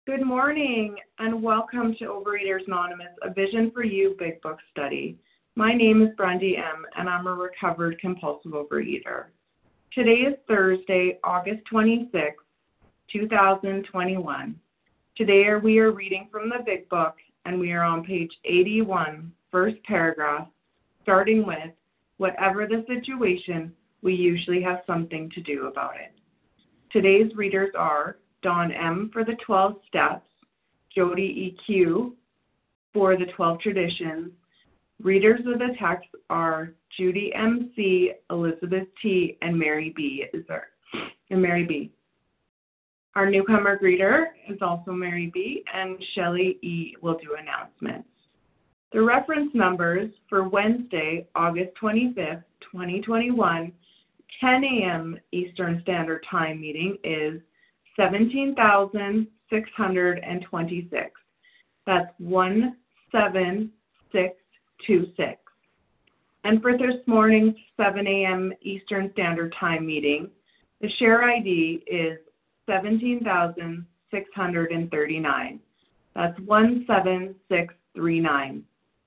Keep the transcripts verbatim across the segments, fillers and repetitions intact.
Good morning and welcome to Overeaters Anonymous, a Vision for You Big Book study. My name is Brendy M. and I'm a recovered compulsive overeater. Today is Thursday, August twenty-sixth, two thousand twenty-one. Today we are reading from the Big Book and we are on page eighty-one, first paragraph, starting with, whatever the situation, we usually have something to do about it. Today's readers are Dawn M. for the twelve steps, Jody E Q for the twelve traditions. Readers of the text are Judy M C, Elizabeth T, and Mary B. Is there, and Mary B. Our newcomer greeter is also Mary B, and Shelley E. will do announcements. The reference numbers for Wednesday, August twenty-fifth, twenty twenty-one, ten a.m. Eastern Standard Time meeting is seventeen thousand six hundred twenty-six. That's one seven six two six. And for this morning's seven a.m. Eastern Standard Time meeting, the share I D is seventeen thousand six hundred thirty-nine. That's one seven six three nine.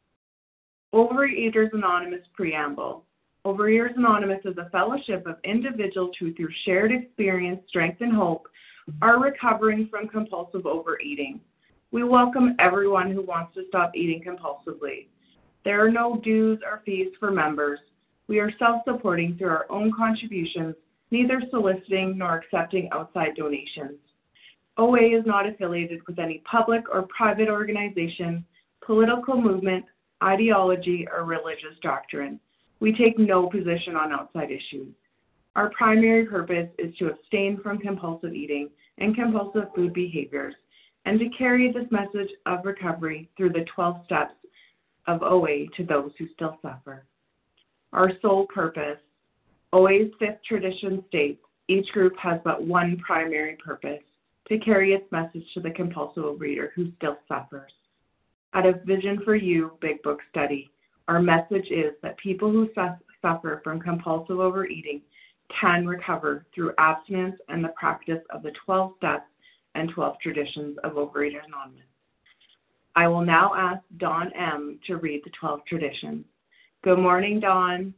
Overeaters Anonymous Preamble. Overeaters Anonymous is a fellowship of individuals who, through shared experience, strength, and hope, are recovering from compulsive overeating. We welcome everyone who wants to stop eating compulsively. There are no dues or fees for members. We are self-supporting through our own contributions, neither soliciting nor accepting outside donations. O A is not affiliated with any public or private organization, political movement, ideology, or religious doctrine. We take no position on outside issues. Our primary purpose is to abstain from compulsive eating and compulsive food behaviors, and to carry this message of recovery through the twelve steps of O A to those who still suffer. Our sole purpose. O A's fifth tradition states each group has but one primary purpose, to carry its message to the compulsive overeater who still suffers. At a Vision for You Big Book study, our message is that people who su- suffer from compulsive overeating can recover through abstinence and the practice of the twelve steps and twelve traditions of Overeaters Anonymous. I will now ask Dawn M. to read the twelve traditions. Good morning, Dawn.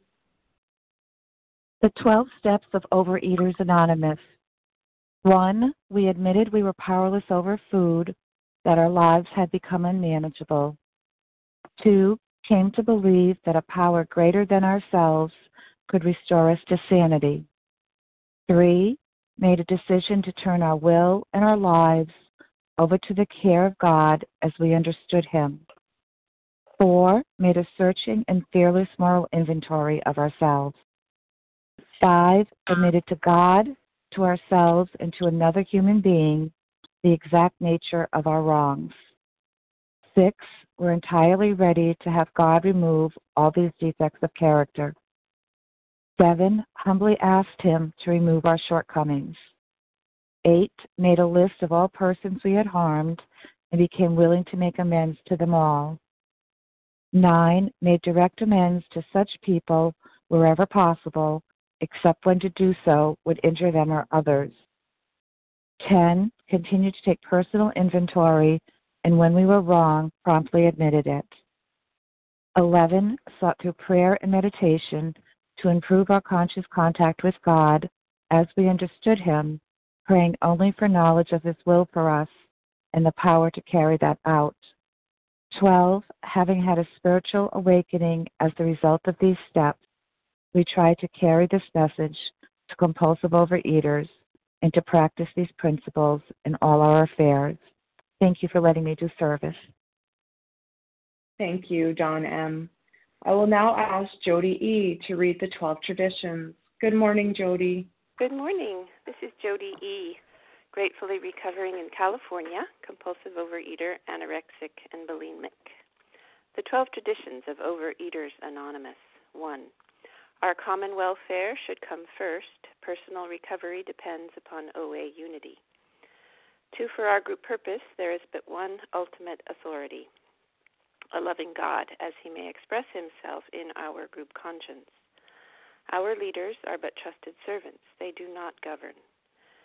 The twelve steps of Overeaters Anonymous. One, we admitted we were powerless over food, that our lives had become unmanageable. Two, came to believe that a power greater than ourselves could restore us to sanity. Three, made a decision to turn our will and our lives over to the care of God as we understood Him. Four, made a searching and fearless moral inventory of ourselves. Five, admitted to God, to ourselves, and to another human being the exact nature of our wrongs. Six, we're entirely ready to have God remove all these defects of character. Seven, humbly asked Him to remove our shortcomings. Eight, made a list of all persons we had harmed and became willing to make amends to them all. Nine, made direct amends to such people wherever possible, except when to do so would injure them or others. Ten, continued to take personal inventory, and when we were wrong, promptly admitted it. Eleven, sought through prayer and meditation to improve our conscious contact with God as we understood Him, praying only for knowledge of His will for us and the power to carry that out. Twelve, having had a spiritual awakening as the result of these steps, we try to carry this message to compulsive overeaters and to practice these principles in all our affairs. Thank you for letting me do service. Thank you, Dawn M. I will now ask Jody E. to read the twelve traditions. Good morning, Jody. Good morning. This is Jody E., gratefully recovering in California, compulsive overeater, anorexic, and bulimic. The twelve traditions of Overeaters Anonymous. One, our common welfare should come first. Personal recovery depends upon O A unity. Two, for our group purpose, there is but one ultimate authority, a loving God, as He may express Himself in our group conscience. Our leaders are but trusted servants. They do not govern.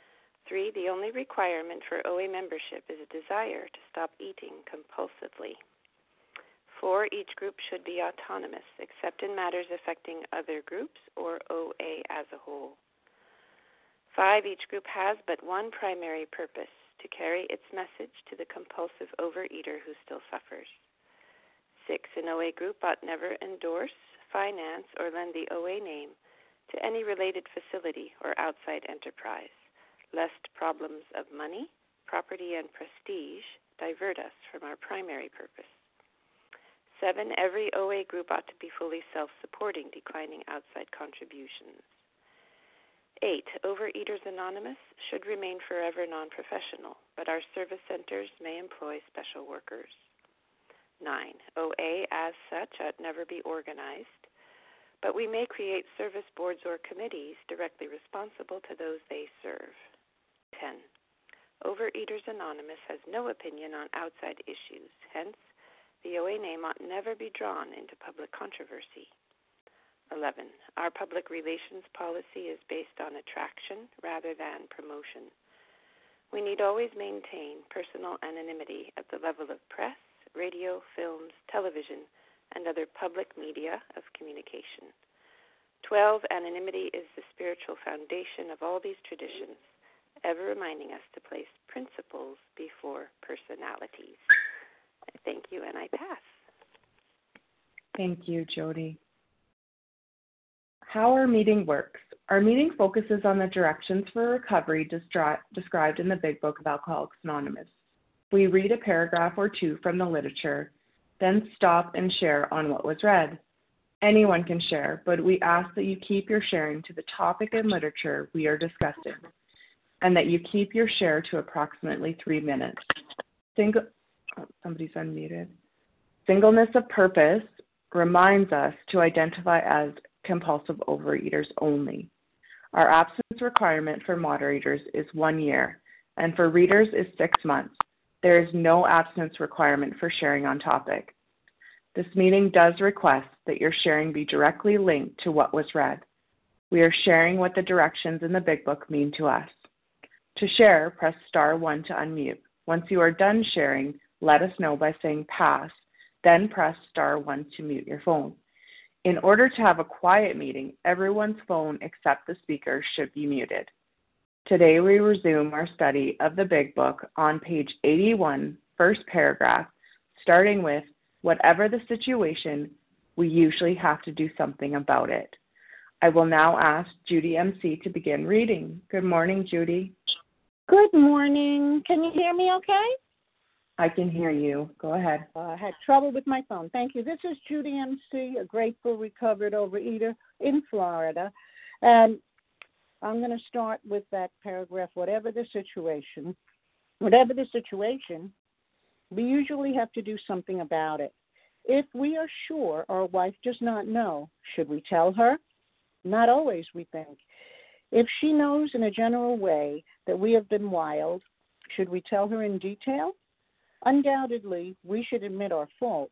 Three, the only requirement for O A membership is a desire to stop eating compulsively. Four, each group should be autonomous, except in matters affecting other groups or O A as a whole. Five, each group has but one primary purpose, to carry its message to the compulsive overeater who still suffers. Six, an O A group ought never endorse, finance, or lend the O A name to any related facility or outside enterprise, lest problems of money, property, and prestige divert us from our primary purpose. Seven, every O A group ought to be fully self-supporting, declining outside contributions. Eight, Overeaters Anonymous should remain forever non-professional, but our service centers may employ special workers. Nine, O A as such ought never be organized, but we may create service boards or committees directly responsible to those they serve. Ten, Overeaters Anonymous has no opinion on outside issues, hence, the O A name ought never be drawn into public controversy. eleven. Our public relations policy is based on attraction rather than promotion. We need always maintain personal anonymity at the level of press, radio, films, television, and other public media of communication. twelve. Anonymity is the spiritual foundation of all these traditions, ever reminding us to place principles before personalities. Thank you, and I pass. Thank you, Jody. How our meeting works. Our meeting focuses on the directions for recovery destri- described in the Big Book of Alcoholics Anonymous. We read a paragraph or two from the literature, then stop and share on what was read. Anyone can share, but we ask that you keep your sharing to the topic and literature we are discussing, and that you keep your share to approximately three minutes. Single Oh, somebody's unmuted. Singleness of purpose reminds us to identify as compulsive overeaters only. Our absence requirement for moderators is one year, and for readers is six months. There is no absence requirement for sharing on topic. This meeting does request that your sharing be directly linked to what was read. We are sharing what the directions in the Big Book mean to us. To share, press star one to unmute. Once you are done sharing, let us know by saying pass, then press star one to mute your phone. In order to have a quiet meeting, everyone's phone except the speaker should be muted. Today we resume our study of the Big Book on page eighty-one, first paragraph, starting with, whatever the situation, we usually have to do something about it. I will now ask Judy M C to begin reading. Good morning, Judy. Good morning. Can you hear me okay? I can hear you. Go ahead. Uh, I had trouble with my phone. Thank you. This is Judy M C, a grateful, recovered overeater in Florida. And I'm going to start with that paragraph, whatever the situation. Whatever the situation, we usually have to do something about it. If we are sure our wife does not know, should we tell her? Not always, we think. If she knows in a general way that we have been wild, should we tell her in detail? Undoubtedly, we should admit our fault.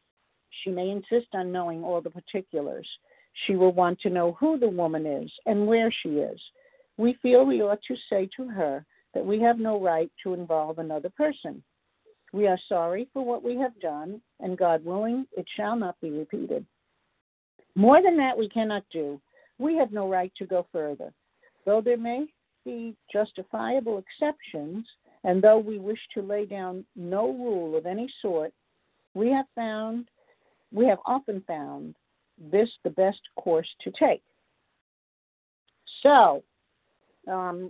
She may insist on knowing all the particulars. She will want to know who the woman is and where she is. We feel we ought to say to her that we have no right to involve another person. We are sorry for what we have done, and God willing, it shall not be repeated. More than that we cannot do. We have no right to go further. Though there may be justifiable exceptions, and though we wish to lay down no rule of any sort, we have found, we have often found this the best course to take. So, um,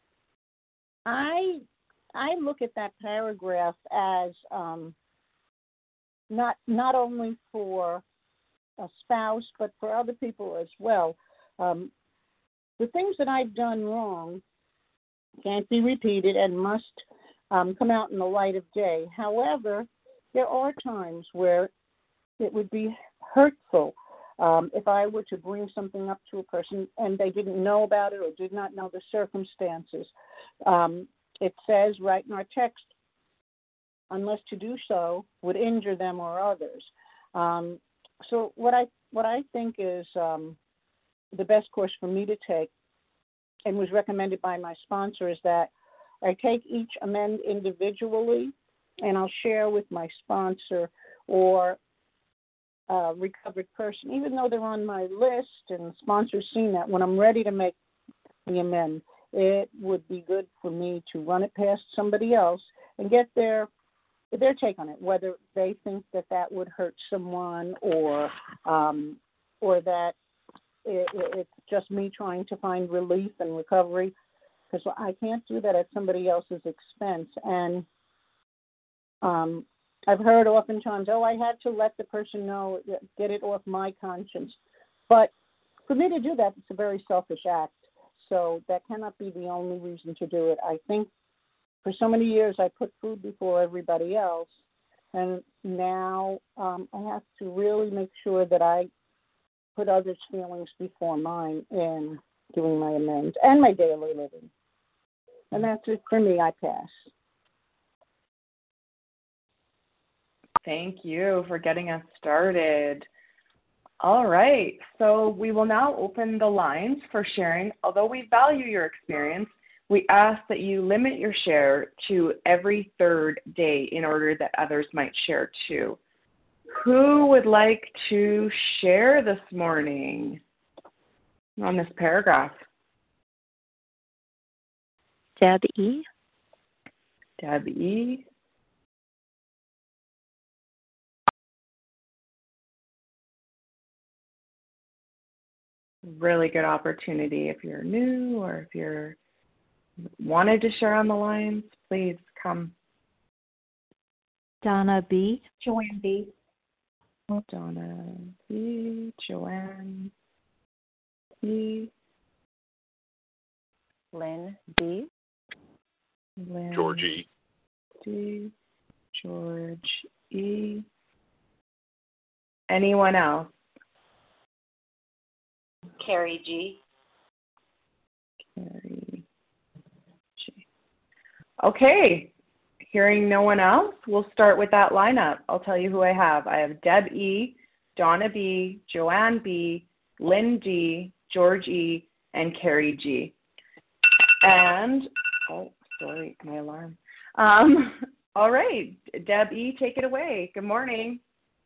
I I look at that paragraph as um, not not only for a spouse but for other people as well. Um, the things that I've done wrong can't be repeated and must um, come out in the light of day. However, there are times where it would be hurtful um, if I were to bring something up to a person and they didn't know about it or did not know the circumstances. Um, it says right in our text, unless to do so would injure them or others. Um, so what I what I think is um, the best course for me to take and was recommended by my sponsor, is that I take each amend individually, and I'll share with my sponsor or uh, recovered person, even though they're on my list and the sponsor's seen that, when I'm ready to make the amend, it would be good for me to run it past somebody else and get their their take on it, whether they think that that would hurt someone or um, or that it, it's just me trying to find relief and recovery, because I can't do that at somebody else's expense. And um, I've heard oftentimes, oh, I had to let the person know, get it off my conscience. But for me to do that, it's a very selfish act. So that cannot be the only reason to do it. I think for so many years I put food before everybody else, and now um, I have to really make sure that I put others' feelings before mine in doing my amends and my daily living. And that's it for me. I pass. Thank you for getting us started. All right, so we will now open the lines for sharing. Although we value your experience, we ask that you limit your share to every third day in order that others might share too. Who would like to share this morning on this paragraph? Deb E. Deb E. Really good opportunity if you're new or if you're wanted to share on the lines, please come. Donna B. Joanne B. Donna B. Joanne B. Lynn B. Lynn George E. D. George E. Anyone else? Carrie G. Carrie G. Okay. Hearing no one else, we'll start with that lineup. I'll tell you who I have. I have Deb E., Donna B., Joanne B., Lynn D., George E., and Carrie G. And, oh, sorry, my alarm. Um, all right, Deb E., take it away. Good morning.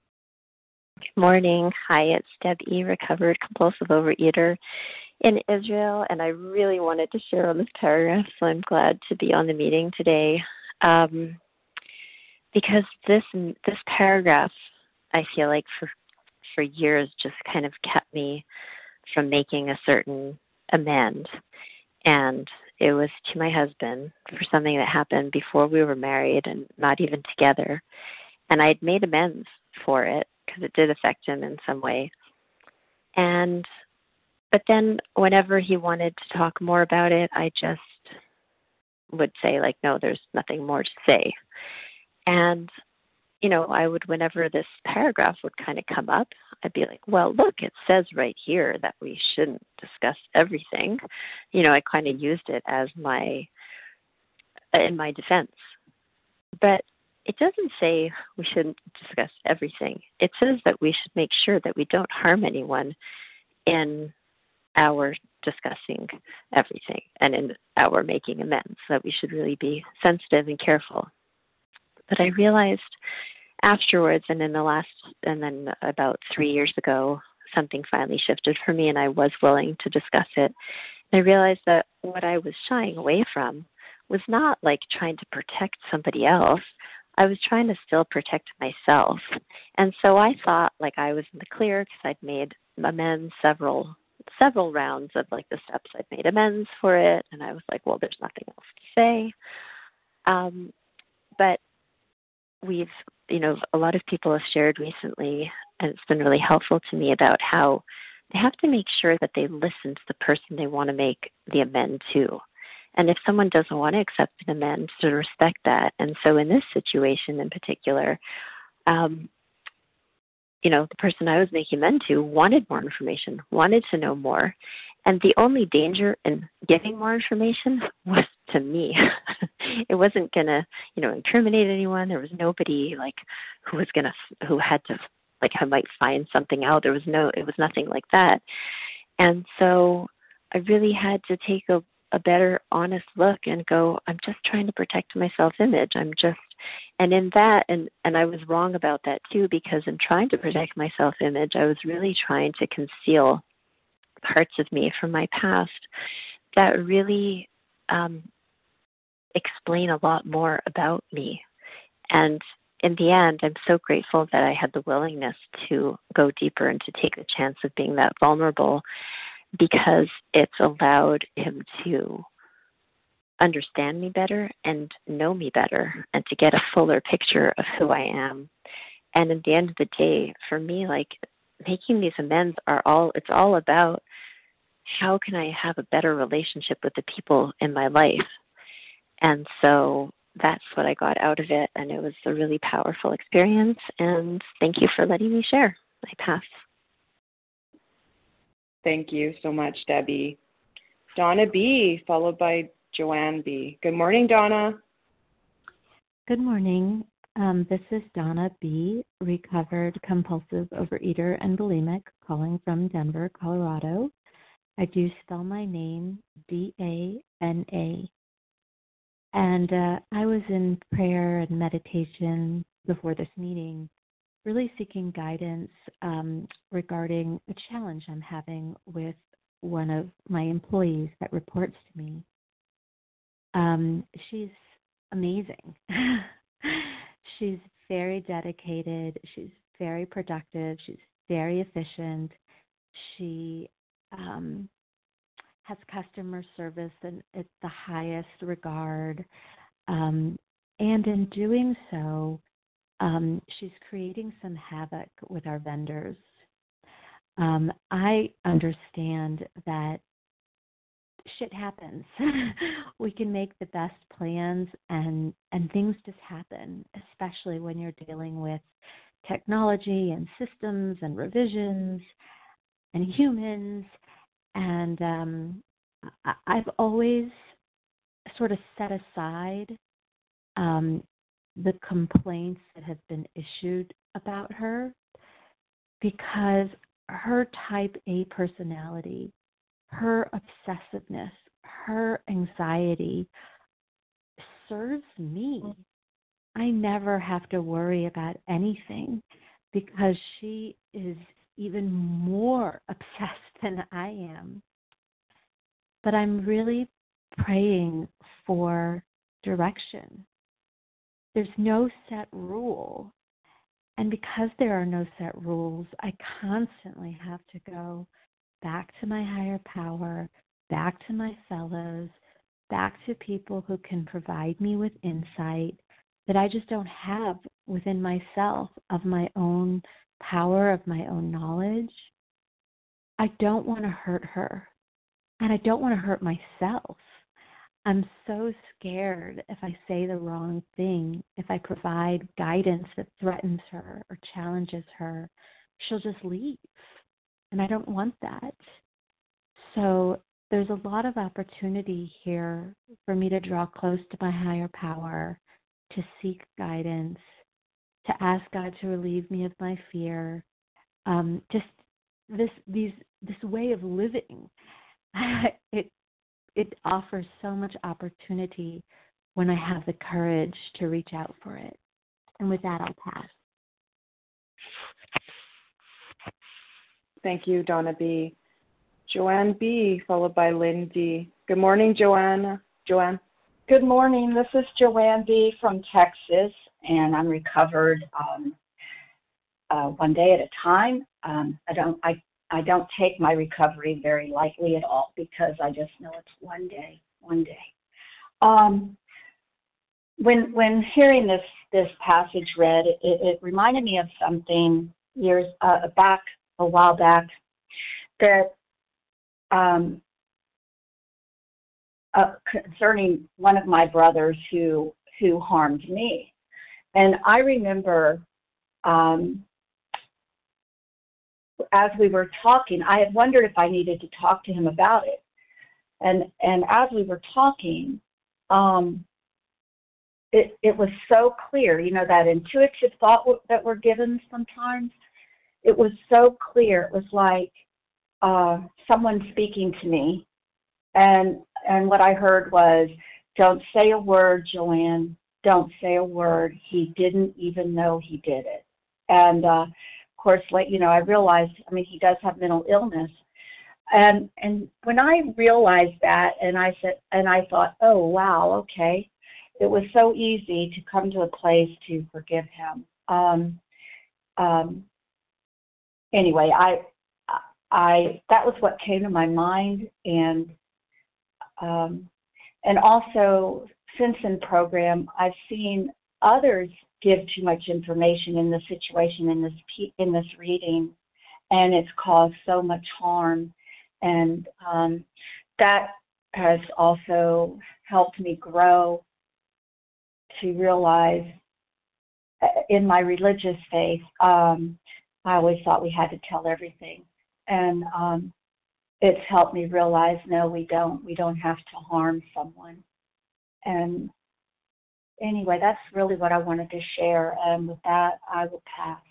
Good morning. Hi, it's Deb E., recovered compulsive overeater in Israel, and I really wanted to share on this paragraph, so I'm glad to be on the meeting today. Um, because this this paragraph, I feel like for for years just kind of kept me from making a certain amend, and it was to my husband for something that happened before we were married and not even together, and I'd made amends for it because it did affect him in some way, and but then whenever he wanted to talk more about it, I just would say, like, no, there's nothing more to say. And, you know, I would, whenever this paragraph would kind of come up, I'd be like, well, look, it says right here that we shouldn't discuss everything. You know, I kind of used it as my, in my defense. But it doesn't say we shouldn't discuss everything. It says that we should make sure that we don't harm anyone in our discussing everything and in our making amends, that we should really be sensitive and careful. But I realized afterwards, and in the last, and then about three years ago, something finally shifted for me and I was willing to discuss it. And I realized that what I was shying away from was not like trying to protect somebody else. I was trying to still protect myself. And so I thought like I was in the clear because I'd made amends several several rounds of like the steps I'd made amends for it, and I was like, well, there's nothing else to say. Um, but we've, you know, a lot of people have shared recently, and it's been really helpful to me about how they have to make sure that they listen to the person they want to make the amend to. And if someone doesn't want to accept an amend, to respect that. And so in this situation in particular, um, you know, the person I was making amend to wanted more information, wanted to know more. And the only danger in giving more information was to me. It wasn't going to, you know, incriminate anyone. There was nobody like who was going to, who had to, like, I might find something out. There was no, it was nothing like that. And so I really had to take a, a better, honest look and go, I'm just trying to protect my self-image. I'm just, and in that, and, and I was wrong about that too, because in trying to protect my self-image, I was really trying to conceal parts of me from my past that really um, explain a lot more about me. And in the end, I'm so grateful that I had the willingness to go deeper and to take the chance of being that vulnerable, because it's allowed him to understand me better and know me better and to get a fuller picture of who I am. And at the end of the day, for me, like, making these amends are all, it's all about how can I have a better relationship with the people in my life. And so that's what I got out of it, and it was a really powerful experience, and thank you for letting me share. I pass. Thank you so much, Debbie. Donna B., followed by Joanne B. Good morning, Donna. Good morning. Um, this is Donna B., recovered compulsive overeater and bulimic, calling from Denver, Colorado. I do spell my name D A N A. And uh, I was in prayer and meditation before this meeting, really seeking guidance um, regarding a challenge I'm having with one of my employees that reports to me. Um, she's amazing. She's very dedicated. She's very productive. She's very efficient. She um, has customer service and at the highest regard. Um, and in doing so, um, she's creating some havoc with our vendors. Um, I understand that shit happens. We can make the best plans and, and things just happen, especially when you're dealing with technology and systems and revisions and humans. And um, I, I've always sort of set aside um, the complaints that have been issued about her, because her type A personality, her obsessiveness, her anxiety serves me. I never have to worry about anything because she is even more obsessed than I am. But I'm really praying for direction. There's no set rule. And because there are no set rules, I constantly have to go back to my higher power, back to my fellows, back to people who can provide me with insight that I just don't have within myself, of my own power, of my own knowledge. I don't want to hurt her, and I don't want to hurt myself. I'm so scared if I say the wrong thing, if I provide guidance that threatens her or challenges her, she'll just leave. And I don't want that. So there's a lot of opportunity here for me to draw close to my higher power, to seek guidance, to ask God to relieve me of my fear. Um, just this these this way of living, it it offers so much opportunity when I have the courage to reach out for it. And with that, I'll pass. Thank you, Donna B. Joanne B., followed by Lynn D. Good morning, Joanne. Joanne. Good morning. This is Joanne B. from Texas, and I'm recovered um, uh, one day at a time. Um, I don't I, I don't take my recovery very lightly at all, because I just know it's one day, one day. Um, when when hearing this this passage read, it, it reminded me of something years uh, back, a while back, that um, uh, concerning one of my brothers who who harmed me. And I remember um, as we were talking, I had wondered if I needed to talk to him about it. And and as we were talking, um, it it was so clear, you know, that intuitive thought w- that we're given sometimes. It was so clear. It was like uh, someone speaking to me And and what I heard was, don't say a word, Joanne. Don't say a word. He didn't even know he did it. And uh, of course, like you know, I realized. I mean, he does have mental illness. And and when I realized that, and I said, and I thought, oh wow, okay, it was so easy to come to a place to forgive him. Um, um, anyway, I I that was what came to my mind, and um, and also since in program, I've seen others give too much information in this situation in this in this reading, and it's caused so much harm, and um, that has also helped me grow to realize uh, in my religious faith, um, I always thought we had to tell everything, and um, it's helped me realize no, we don't. We don't have to harm someone. And anyway, that's really what I wanted to share. And with that, I will pass.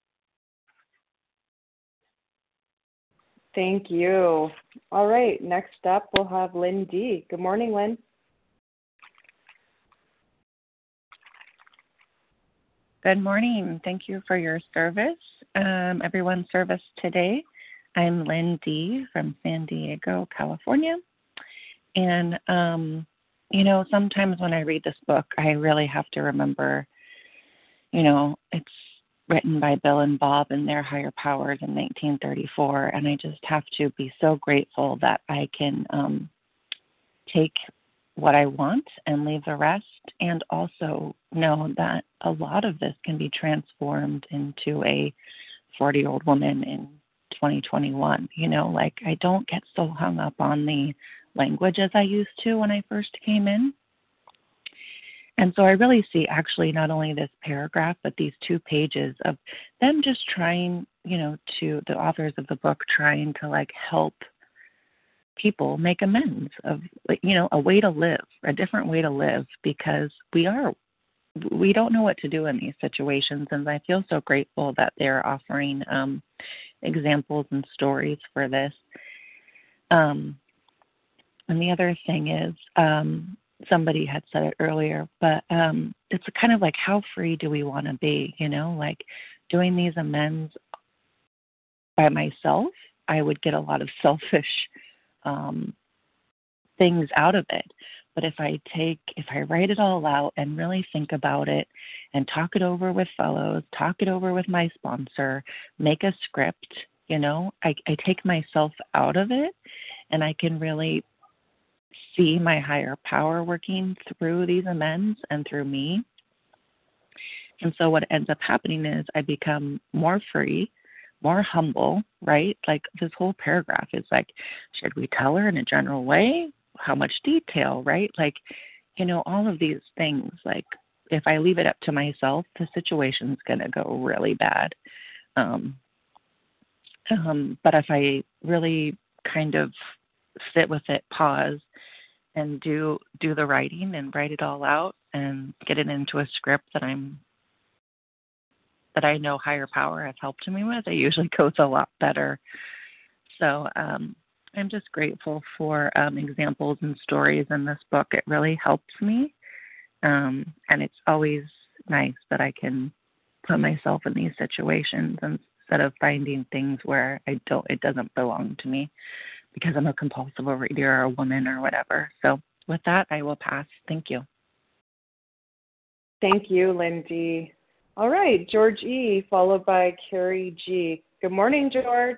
Thank you. All right, next up we'll have Lynn D. Good morning, Lynn. Good morning. Thank you for your service, um, everyone's service today. I'm Lynn D. from San Diego, California. And, um, you know, sometimes when I read this book, I really have to remember, you know, it's written by Bill and Bob and their higher powers in nineteen thirty-four. And I just have to be so grateful that I can um, take what I want and leave the rest, and also know that a lot of this can be transformed into a forty-year-old woman in twenty twenty-one. You know, like I don't get so hung up on the language as I used to when I first came in. And so I really see actually not only this paragraph, but these two pages of them just trying, you know, to the authors of the book trying to like help people make amends of, like, you know, a way to live, a different way to live, because we are, we don't know what to do in these situations. And I feel so grateful that they're offering um, examples and stories for this. Um, and the other thing is, um, somebody had said it earlier, but um, it's kind of like, how free do we want to be? You know, like doing these amends by myself, I would get a lot of selfish um, things out of it. But if I take, if I write it all out and really think about it and talk it over with fellows, talk it over with my sponsor, make a script, you know, I, I take myself out of it, and I can really see my higher power working through these amends and through me. And so what ends up happening is I become more free, more humble, right? Like this whole paragraph is like, should we tell her in a general way? How much detail, right? Like, you know, all of these things, like if I leave it up to myself, the situation's going to go really bad. Um, um, but if I really kind of sit with it, pause, and do do the writing and write it all out and get it into a script that I'm that I know higher power has helped me with, it usually goes a lot better. So um, I'm just grateful for um, examples and stories in this book. It really helps me, um, and it's always nice that I can put myself in these situations instead of finding things where I don't. It doesn't belong to me, because I'm a compulsive overeater or a woman or whatever. So with that, I will pass. Thank you. Thank you, Lindy. All right, George E., followed by Carrie G. Good morning, George.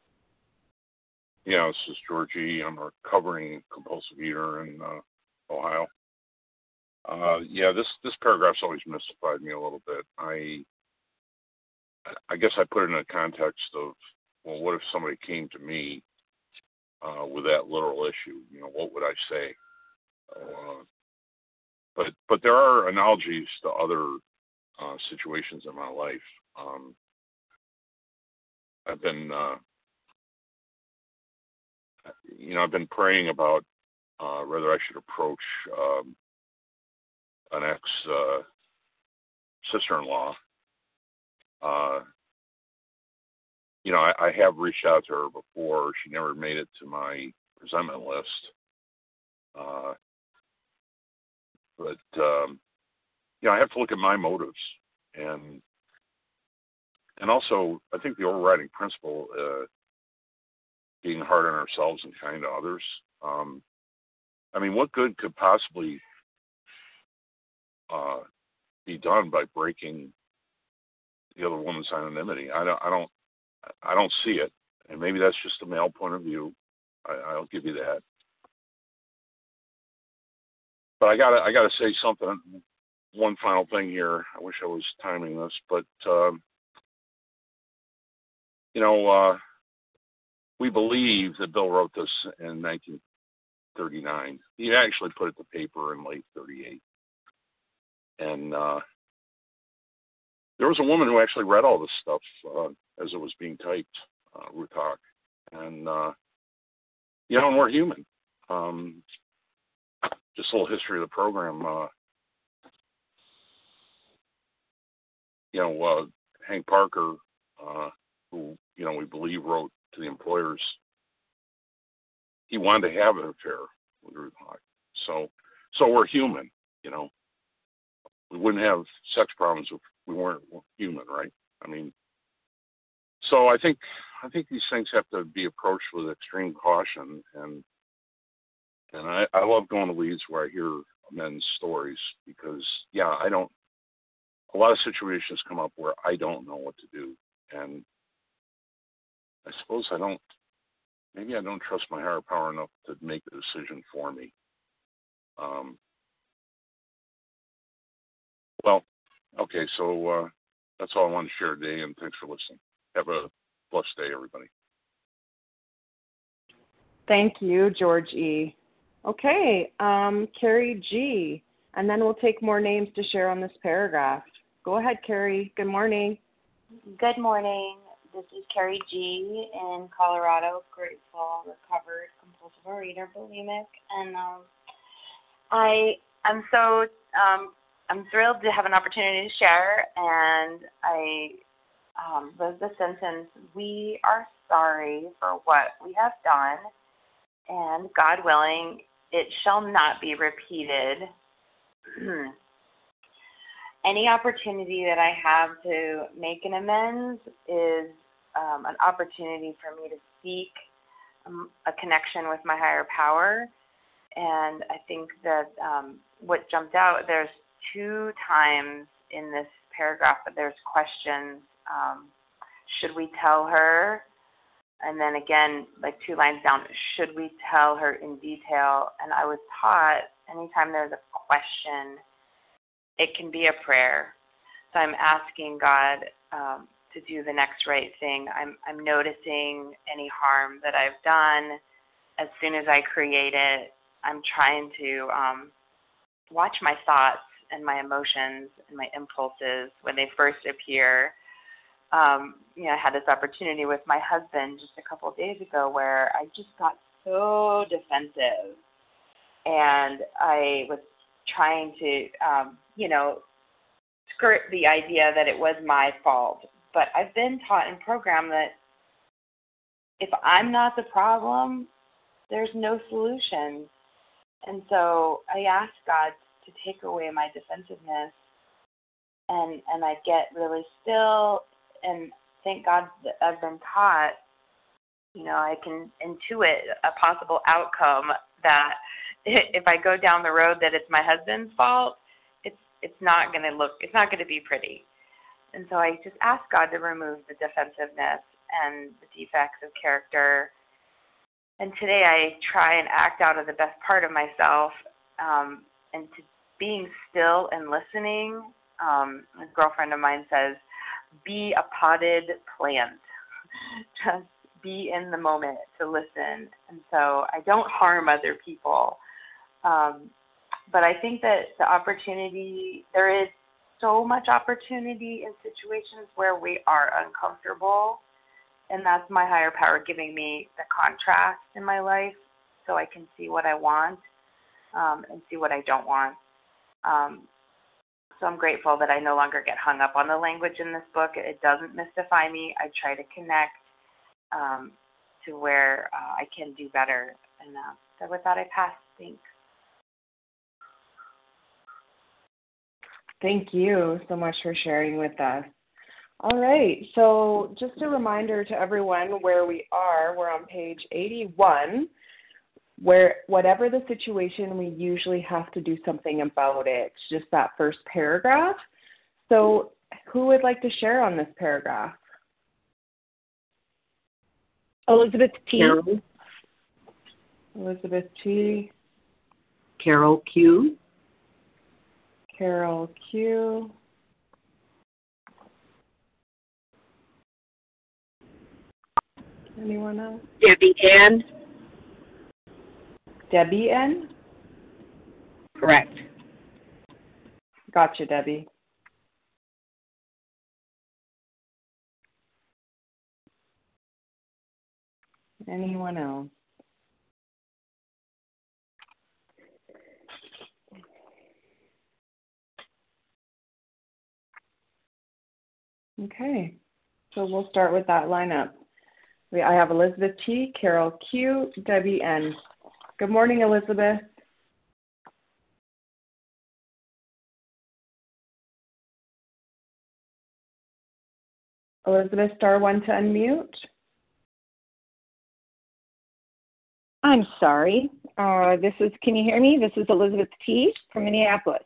Yeah, this is George E. I'm a recovering compulsive eater in uh, Ohio. Uh, yeah, this, this paragraph's always mystified me a little bit. I I guess I put it in a context of, well, what if somebody came to me Uh, with that literal issue, you know, what would I say? Uh, but but there are analogies to other uh, situations in my life. Um, I've been, uh, you know, I've been praying about uh, whether I should approach um, an ex uh, sister-in-law. Uh, you know, I, I have reached out to her before. She never made it to my resentment list. Uh, but um, you know, I have to look at my motives, and and also I think the overriding principle, uh, being hard on ourselves and kind to others. Um, I mean, what good could possibly uh, be done by breaking the other woman's anonymity? I don't, I don't, I don't see it, and maybe that's just a male point of view. I, I'll give you that. But I gotta, I gotta say something. One final thing here. I wish I was timing this, but um, you know, uh, we believe that Bill wrote this in nineteen thirty-nine. He actually put it to paper in late thirty-eight, and uh, there was a woman who actually read all this stuff uh, as it was being typed, uh, Ruth Hawk, and uh, you know, and we're human. Um, just a little history of the program. Uh, you know, uh, Hank Parker, uh, who, you know, we believe wrote to the employers, he wanted to have an affair with Ruth Hawk. So, so we're human, you know. We wouldn't have sex problems if we weren't human, right? I mean, so I think, I think these things have to be approached with extreme caution, and and I, I love going to leads where I hear men's stories, because, yeah, I don't, a lot of situations come up where I don't know what to do. And I suppose I don't, maybe I don't trust my higher power enough to make the decision for me. Um, well, okay, so uh, that's all I wanted to share today, and thanks for listening. Have a blessed day, everybody. Thank you, George E. Okay, um, Carrie G., and then we'll take more names to share on this paragraph. Go ahead, Carrie. Good morning. Good morning. This is Carrie G. in Colorado, grateful, recovered, compulsive overeater, bulimic, and um, I I'm so um, I'm thrilled to have an opportunity to share. And I um, was the sentence: "We are sorry for what we have done, and God willing, it shall not be repeated." Any opportunity that I have to make an amends is um, an opportunity for me to seek um, a connection with my higher power. And I think that um, what jumped out, there's two times in this paragraph that there's questions. Um, should we tell her? And then again, like two lines down, should we tell her in detail? And I was taught anytime there's a question, it can be a prayer. So I'm asking God um, to do the next right thing. I'm, I'm noticing any harm that I've done. As soon as I create it, I'm trying to um, watch my thoughts and my emotions and my impulses when they first appear. Um, you know, I had this opportunity with my husband just a couple of days ago where I just got so defensive, and I was trying to, um, you know, skirt the idea that it was my fault. But I've been taught and programmed that if I'm not the problem, there's no solution. And so I asked God to take away my defensiveness, and, and I get really still, and thank God that I've been taught, you know, I can intuit a possible outcome that if I go down the road that it's my husband's fault, it's it's not going to look, it's not going to be pretty. And so I just ask God to remove the defensiveness and the defects of character. And today I try and act out of the best part of myself, um, and to being still and listening. Um, a girlfriend of mine says, be a potted plant. Just be in the moment to listen. And so I don't harm other people. Um, but I think that the opportunity, there is so much opportunity in situations where we are uncomfortable. And that's my higher power giving me the contrast in my life so I can see what I want um, and see what I don't want. Um, so I'm grateful that I no longer get hung up on the language in this book. It doesn't mystify me. I try to connect um, to where uh, I can do better. And uh, so with that, I pass. Thanks. Thank you so much for sharing with us. All right, so just a reminder to everyone where we are. We're on page eighty-one, where whatever the situation, we usually have to do something about it. It's just that first paragraph. So who would like to share on this paragraph? Elizabeth T. Carol. Elizabeth T. Carol Q. Carol Q. Anyone else? Debbie N. Debbie N? Correct. Gotcha, Debbie. Anyone else? Okay, so we'll start with that lineup. We, I have Elizabeth T, Carol Q, Debbie N. Good morning, Elizabeth. Elizabeth, star one to unmute. I'm sorry. Uh, this is, can you hear me? This is Elizabeth T. from Minneapolis.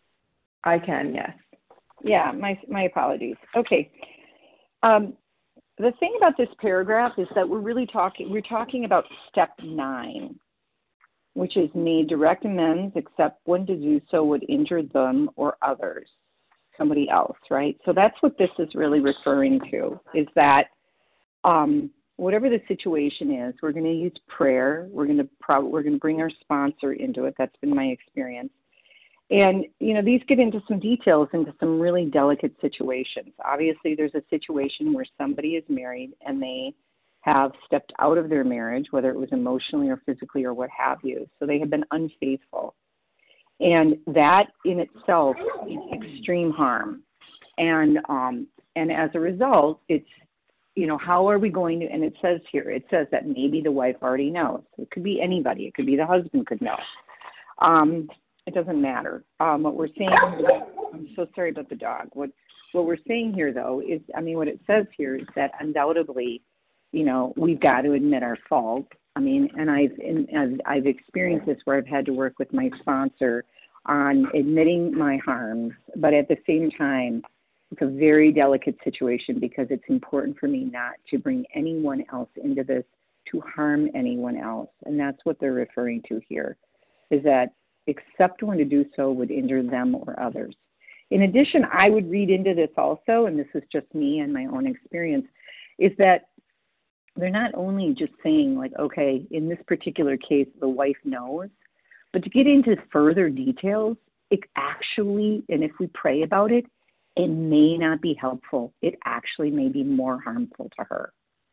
I can, yes. Yeah, my my apologies. Okay. Um, the thing about this paragraph is that we're really talking, we're talking about step nine, which is made direct amends except when to do so would injure them or others, somebody else, right? So that's what this is really referring to, is that um, whatever the situation is, we're going to use prayer. We're going to prob- we're going to bring our sponsor into it. That's been my experience. And, you know, these get into some details, into some really delicate situations. Obviously, there's a situation where somebody is married and they have stepped out of their marriage, whether it was emotionally or physically or what have you. So they have been unfaithful. And that in itself is extreme harm. And um, and as a result, it's, you know, how are we going to, and it says here, it says that maybe the wife already knows. It could be anybody. It could be the husband could know. Um, it doesn't matter. Um, what we're saying, I'm so sorry about the dog. What what we're saying here, though, is, I mean, what it says here is that undoubtedly, you know, we've got to admit our fault. I mean, and I've, in, I've, I've experienced this where I've had to work with my sponsor on admitting my harms, but at the same time, it's a very delicate situation because it's important for me not to bring anyone else into this to harm anyone else. And that's what they're referring to here, is that except when to do so would injure them or others. In addition, I would read into this also, and this is just me and my own experience, is that they're not only just saying, like, okay, in this particular case, the wife knows, but to get into further details, it actually, and if we pray about it, it may not be helpful. It actually may be more harmful to her.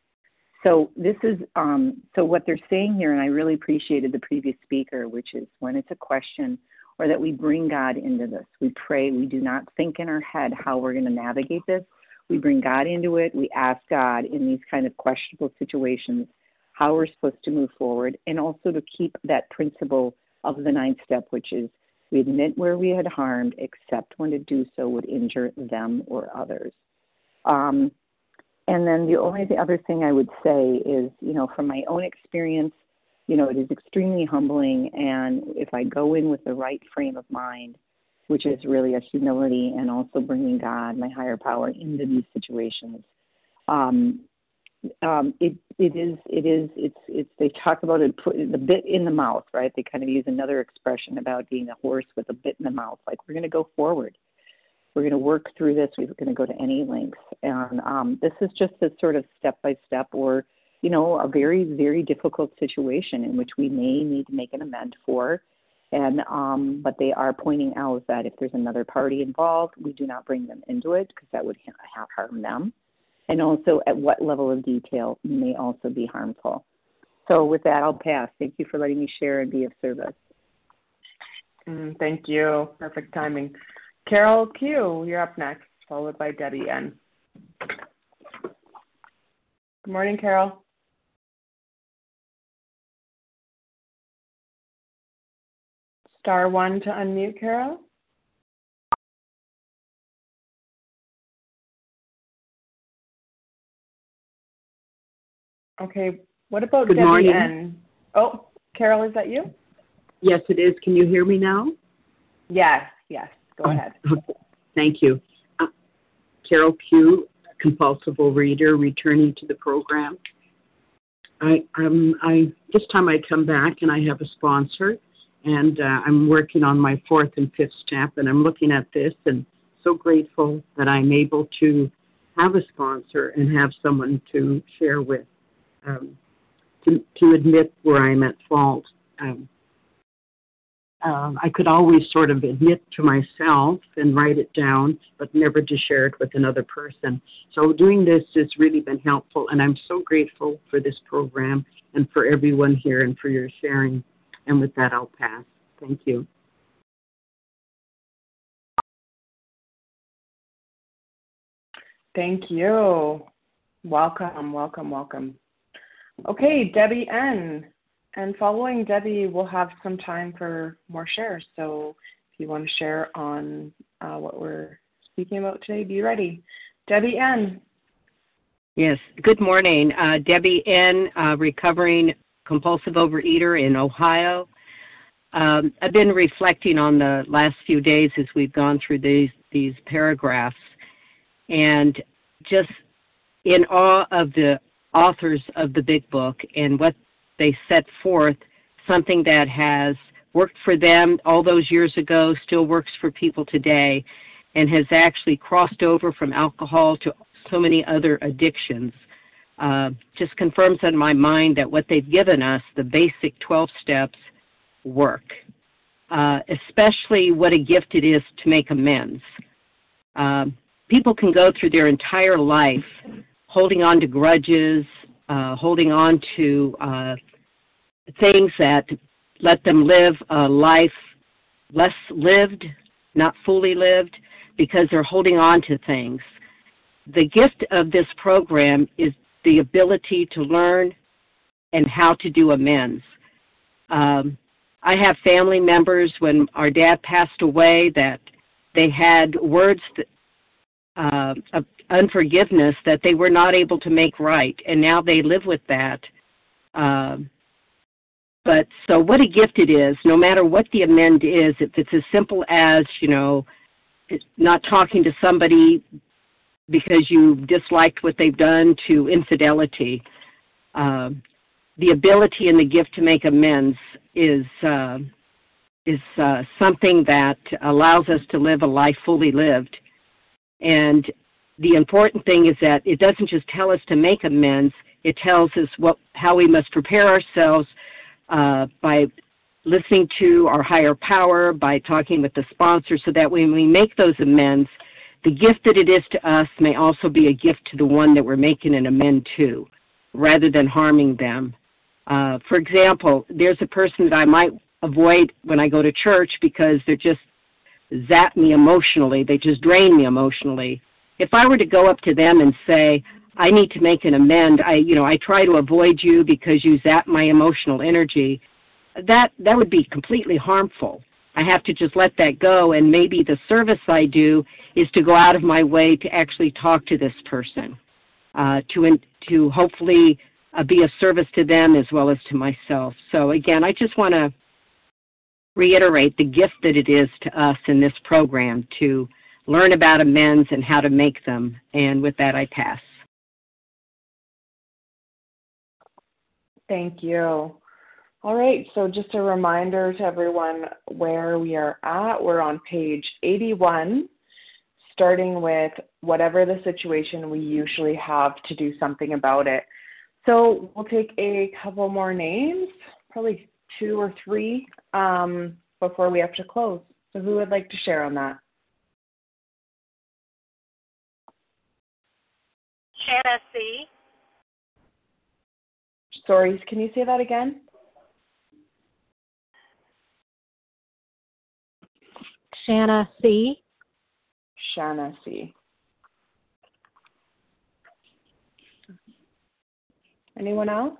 So this is, um, so what they're saying here, and I really appreciated the previous speaker, which is when it's a question or that we bring God into this. We pray. We do not think in our head how we're going to navigate this. We bring God into it. We ask God in these kind of questionable situations how we're supposed to move forward, and also to keep that principle of the ninth step, which is we admit where we had harmed, except when to do so would injure them or others. Um, and then the only the other thing I would say is, you know, from my own experience, you know, it is extremely humbling. And if I go in with the right frame of mind, which is really a humility and also bringing God, my higher power, into these situations, um, um, it it is it is it's it's they talk about it, put the bit in the mouth, right? They kind of use another expression about being a horse with a bit in the mouth. Like, we're going to go forward. We're going to work through this. We're going to go to any lengths. And um, this is just a sort of step-by-step or, you know, a very, very difficult situation in which we may need to make an amend for. And um, but they are pointing out that if there's another party involved, we do not bring them into it because that would ha- harm them. And also at what level of detail may also be harmful. So with that, I'll pass. Thank you for letting me share and be of service. Mm, thank you. Perfect timing. Carol Q, you're up next, followed by Debbie N. Good morning, Carol. Star one to unmute, Carol. Okay, what about Good Debbie morning. N? Oh, Carol, is that you? Yes, it is. Can you hear me now? Yes, yes. Go ahead. Okay. Thank you. Uh, Carol Q, compulsive overeater, returning to the program. I, um, I this time I come back and I have a sponsor, and uh, I'm working on my fourth and fifth step, and I'm looking at this and so grateful that I'm able to have a sponsor and have someone to share with, um, to, to admit where I'm at fault. Um, Um, I could always sort of admit to myself and write it down, but never to share it with another person. So doing this has really been helpful, and I'm so grateful for this program and for everyone here and for your sharing. And with that, I'll pass. Thank you. Thank you. Welcome, welcome, welcome. Okay, Debbie N. And following Debbie, we'll have some time for more shares. So if you want to share on uh, what we're speaking about today, be ready. Debbie N. Yes. Good morning. Uh, Debbie N., uh, recovering compulsive overeater in Ohio. Um, I've been reflecting on the last few days as we've gone through these, these paragraphs, and just in awe of the authors of the big book and what they set forth, something that has worked for them all those years ago, still works for people today, and has actually crossed over from alcohol to so many other addictions. Uh, just confirms in my mind that what they've given us, the basic twelve steps, work, uh, especially what a gift it is to make amends. Uh, people can go through their entire life holding on to grudges, uh, holding on to uh, things that let them live a life less lived, not fully lived, because they're holding on to things. The gift of this program is the ability to learn and how to do amends. Um, I have family members, when our dad passed away, that they had words that, uh, of unforgiveness that they were not able to make right, and now they live with that. Uh, but so what a gift it is, no matter what the amend is, if it's as simple as, you know, not talking to somebody because you disliked what they've done, to infidelity. Uh, the ability and the gift to make amends is uh, is uh, something that allows us to live a life fully lived. And the important thing is that it doesn't just tell us to make amends, it tells us what how we must prepare ourselves uh, by listening to our higher power, by talking with the sponsor, so that when we make those amends, the gift that it is to us may also be a gift to the one that we're making an amend to, rather than harming them. Uh, for example, there's a person that I might avoid when I go to church because they're just zap me emotionally. They just drain me emotionally. If I were to go up to them and say, I need to make an amend, I, you know, I try to avoid you because you zap my emotional energy, that, that would be completely harmful. I have to just let that go, and maybe the service I do is to go out of my way to actually talk to this person, uh, to, to hopefully uh, be of service to them as well as to myself. So again, I just want to reiterate the gift that it is to us in this program to learn about amends and how to make them. And with that, I pass. Thank you. All right, so just a reminder to everyone where we are at. We're on page eighty-one, starting with whatever the situation, we usually have to do something about it. So we'll take a couple more names, probably two or three, um, before we have to close. So who would like to share on that? Shanna C. Sorry, can you say that again? Shanna C. Shanna C. Anyone else?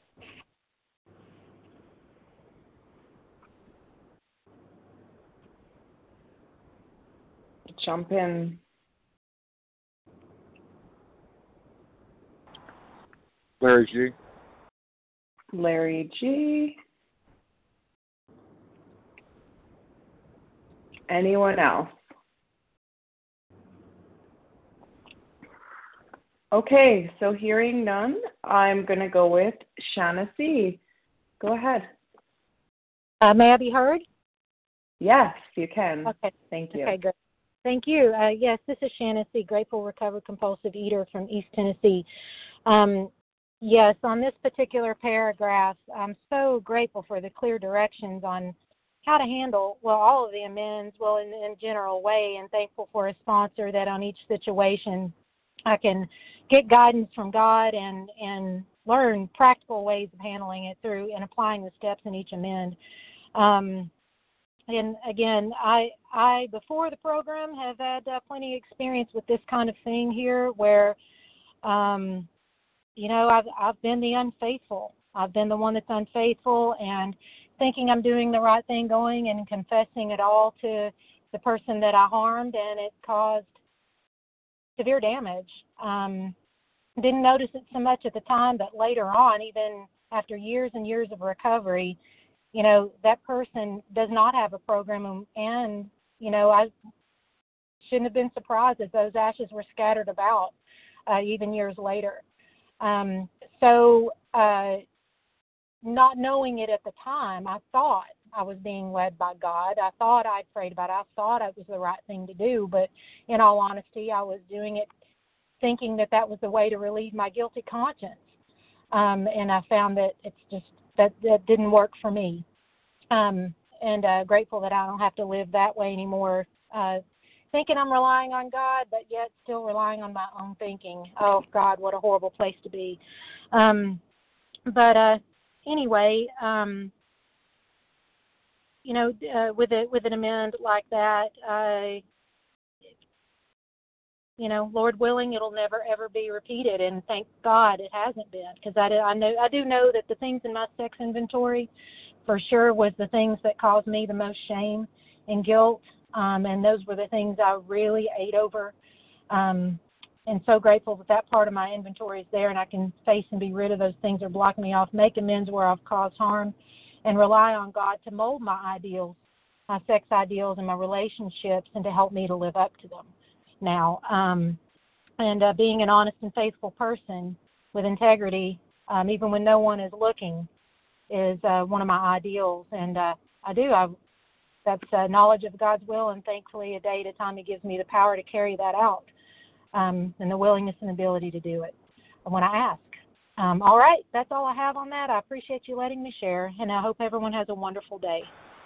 Jump in. Larry G. Larry G. Anyone else? Okay, so hearing none, I'm going to go with Shanna C. Go ahead. Uh, may I be heard? Yes, you can. Okay. Thank you. Okay, good. Thank you. Uh, yes, this is Shanna C., grateful, recovered, compulsive eater from East Tennessee. Um, yes, on this particular paragraph, I'm so grateful for the clear directions on how to handle, well, all of the amends, well, in in general way, and thankful for a sponsor that on each situation I can get guidance from God and, and learn practical ways of handling it through and applying the steps in each amend. Um, and again, I, I before the program have had uh, plenty of experience with this kind of thing here where, um, you know, I've, I've been the unfaithful. I've been the one that's unfaithful and thinking I'm doing the right thing, going and confessing it all to the person that I harmed, and it caused severe damage. Um, didn't notice it so much at the time, but later on, even after years and years of recovery, you know, that person does not have a program, and, you know, I shouldn't have been surprised that those ashes were scattered about uh, even years later. Um, so uh, not knowing it at the time, I thought I was being led by God. I thought I'd prayed about it. I thought it was the right thing to do, but in all honesty, I was doing it thinking that that was the way to relieve my guilty conscience. Um, and I found that it's just, that, that didn't work for me. Um, and uh, grateful that I don't have to live that way anymore, uh, thinking I'm relying on God, but yet still relying on my own thinking. Oh, God, what a horrible place to be. Um, but uh, anyway, um, you know, uh, with it with an amend like that, uh, you know, Lord willing, it'll never ever be repeated, and thank God it hasn't been, because I, I know I do know that the things in my sex inventory, for sure, was the things that caused me the most shame and guilt, um, and those were the things I really ate over, um, and so grateful that that part of my inventory is there, and I can face and be rid of those things that are blocking me off, make amends where I've caused harm, and rely on God to mold my ideals, my sex ideals, and my relationships, and to help me to live up to them now. Um, and uh, being an honest and faithful person with integrity, um, even when no one is looking, is uh, one of my ideals. And uh, I do. I, that's uh, knowledge of God's will, and thankfully a day at a time He gives me the power to carry that out, um, and the willingness and ability to do it when I ask. Um, all right, that's all I have on that. I appreciate you letting me share, and I hope everyone has a wonderful day.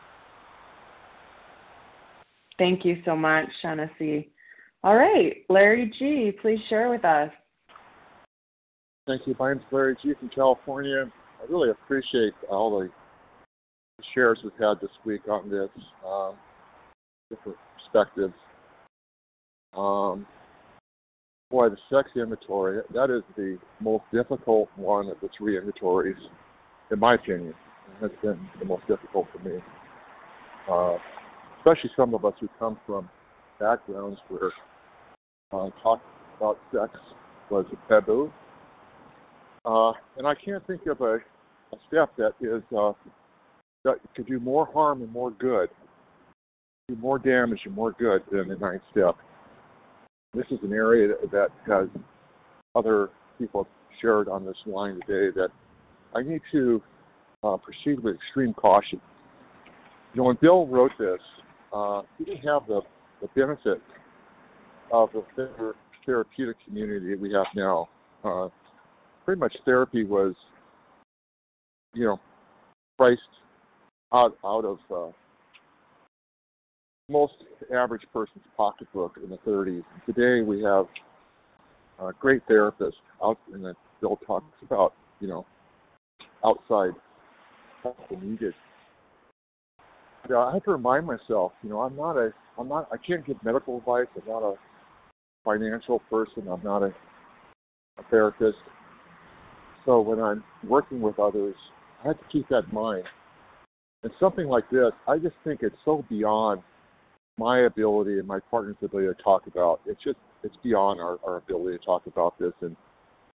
Thank you so much, Shanna C. All right, Larry G., please share with us. Thank you. My name's Larry G. from California. I really appreciate all the shares we've had this week on this, um, different perspectives. Um, boy, the sex inventory, that is the most difficult one of the three inventories, in my opinion. It has been the most difficult for me. Uh, especially some of us who come from backgrounds where uh, talking about sex was a taboo. Uh, and I can't think of a, a step that is uh, that could do more harm and more good, do more damage and more good than the ninth step. This is an area that, that has other people shared on this line today that I need to uh, proceed with extreme caution. You know, when Bill wrote this, uh, he didn't have the, the benefit of the therapeutic community that we have now. Uh, pretty much therapy was, you know, priced out, out of uh, most average person's pocketbook in the thirties. Today we have uh, great therapists out, and that Bill talks about, you know, outside help needed. Yeah, I have to remind myself, you know, I'm not a, I'm not, I can't give medical advice. I'm not a financial person. I'm not a, a therapist. So when I'm working with others, I have to keep that in mind. And something like this, I just think it's so beyond my ability and my partner's ability to talk about. It's just, it's beyond our, our ability to talk about this. And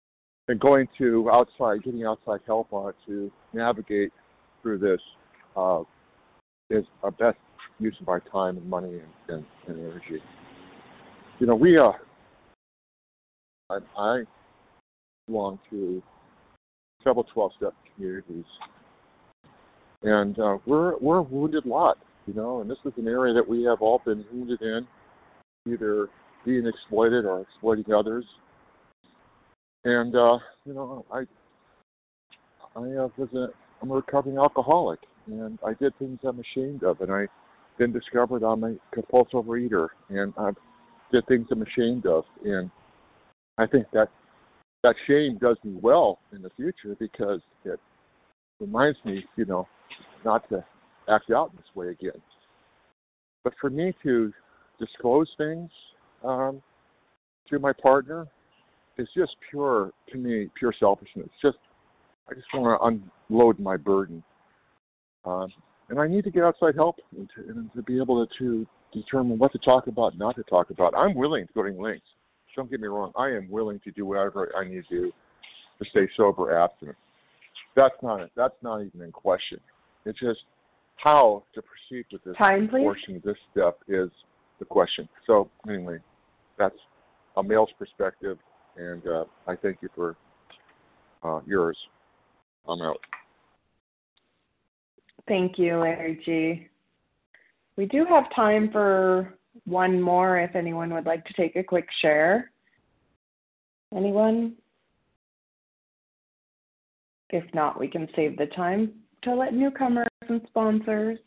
and going to outside, getting outside help on it to navigate through this uh, is our best use of our time and money and, and, and energy. You know, we, uh, I, I belong to several twelve-step communities, and uh, we're we're a wounded lot, you know, and this is an area that we have all been wounded in, either being exploited or exploiting others. And uh, you know, I I uh, was a I'm a recovering alcoholic, and I did things I'm ashamed of, and I then discovered I'm a compulsive overeater, and I did things I'm ashamed of, and I think that that shame does me well in the future because it reminds me, you know, not to act out in this way again. But for me to disclose things um, to my partner is just pure, to me, pure selfishness. Just I just want to unload my burden. Um, and I need to get outside help and to, and to be able to, to determine what to talk about, not to talk about. I'm willing to go to lengths. Don't get me wrong. I am willing to do whatever I need to do to stay sober, abstinent. That's not that's not even in question. It's just how to proceed with this Time, please. portion of this step is the question. So anyway, that's a male's perspective, and uh, I thank you for uh, yours. I'm out. Thank you, Larry G. We do have time for one more if anyone would like to take a quick share. Anyone? If not, we can save the time to let newcomers and sponsors.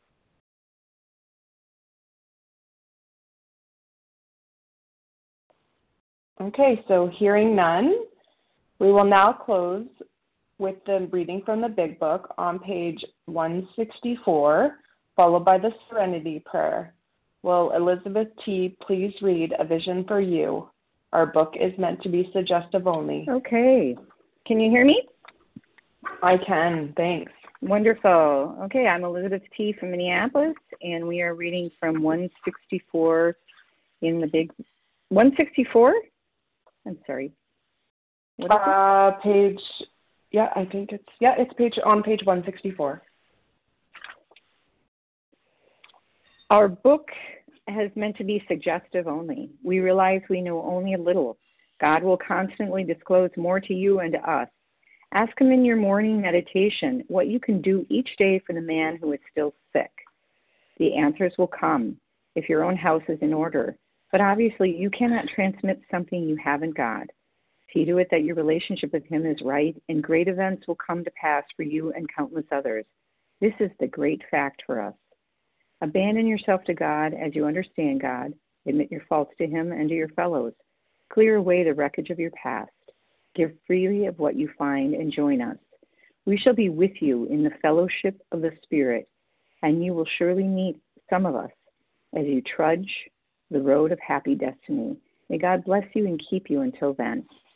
Okay, so hearing none, we will now close with the reading from the Big Book on page one sixty-four, followed by the Serenity Prayer. Will Elizabeth T. please read A Vision for You? Our book is meant to be suggestive only. Okay. Can you hear me? I can, thanks. Wonderful. Okay, I'm Elizabeth T. from Minneapolis, and we are reading from one sixty-four in the big... one sixty-four? I'm sorry. What is uh, it? Page... Yeah, I think it's... Yeah, it's page on page one sixty-four. Our book has meant to be suggestive only. We realize we know only a little. God will constantly disclose more to you and to us. Ask him in your morning meditation what you can do each day for the man who is still sick. The answers will come if your own house is in order. But obviously, you cannot transmit something you haven't got. See to it that your relationship with him is right, and great events will come to pass for you and countless others. This is the great fact for us. Abandon yourself to God as you understand God. Admit your faults to him and to your fellows. Clear away the wreckage of your past. Give freely of what you find and join us. We shall be with you in the fellowship of the Spirit, and you will surely meet some of us as you trudge the road of happy destiny. May God bless you and keep you until then.